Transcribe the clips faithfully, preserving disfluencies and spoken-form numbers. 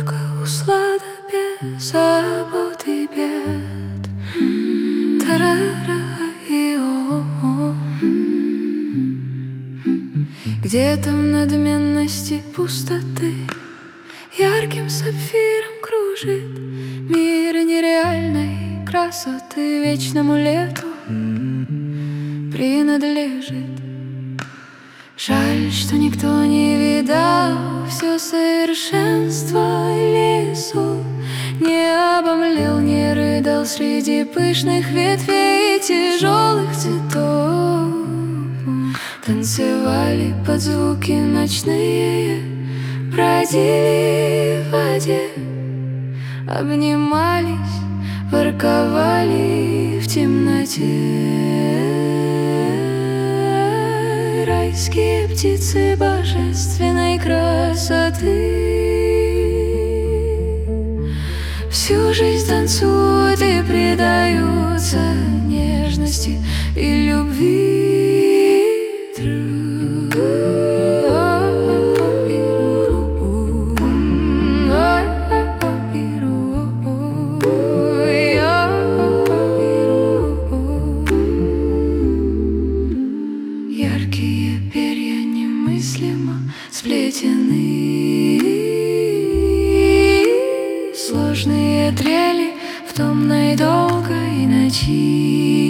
только услада без забот и бед. Тарара-и-о-о. Где-то в надменности пустоты ярким сапфиром кружит мир нереальной красоты, вечному лету принадлежит. Жаль, что никто не видал все совершенство лесу, не обомлел, не рыдал среди пышных ветвей и тяжелых цветов. Танцевали под звуки ночные, бродили в воде, обнимались, ворковали в темноте. Райские птицы божественной красоты всю жизнь танцуют и предаются нежности и любви. Яркие перья немыслимо сплетены, сложные трели в томной долгой ночи.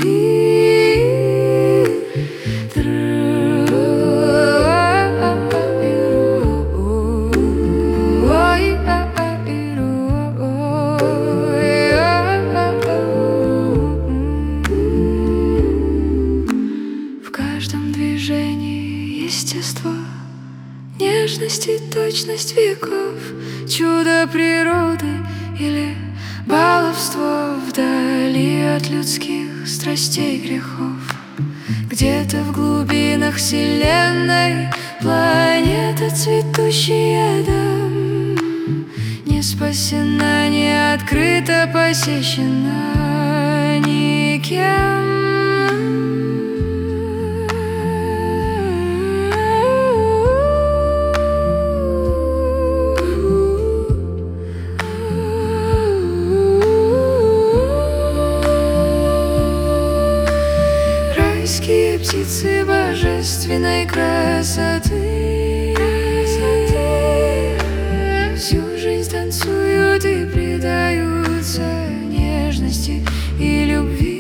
Естество, нежность и точность веков, чудо природы или баловство вдали от людских страстей грехов. Где-то в глубинах вселенной планета, цветущая ядом, не спасена, не открыта, посещена никем. Райские птицы божественной красоты всю жизнь танцуют и предаются нежности и любви.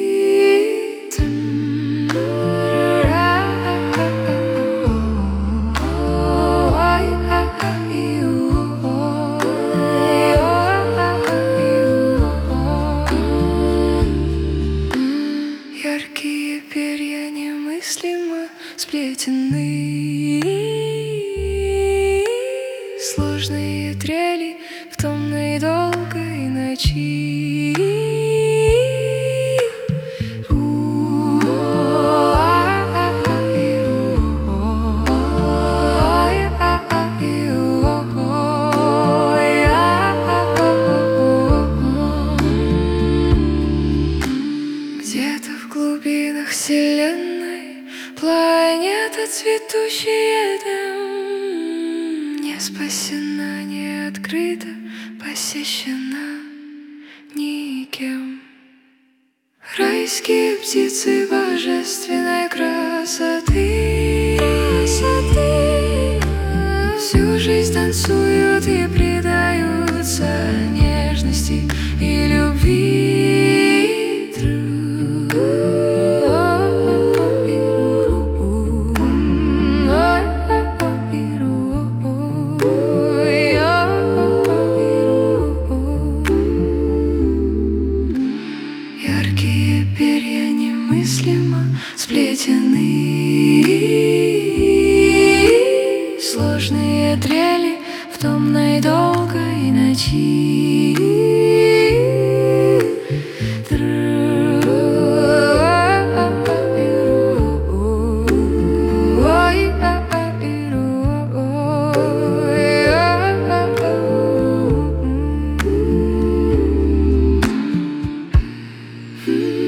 Яркие перья немыслимо сплетены, сложные трели в томной долгой ночи. Где-то в глубинах вселенной планета, цветущая ядом, не спасена, не открыта, посещена никем. Райские птицы божественной красоты, красоты всю жизнь танцуют и предаются нежности и любви. Яркие перья немыслимо сплетены, сложные трели в томной долгой ночи. Mm-hmm.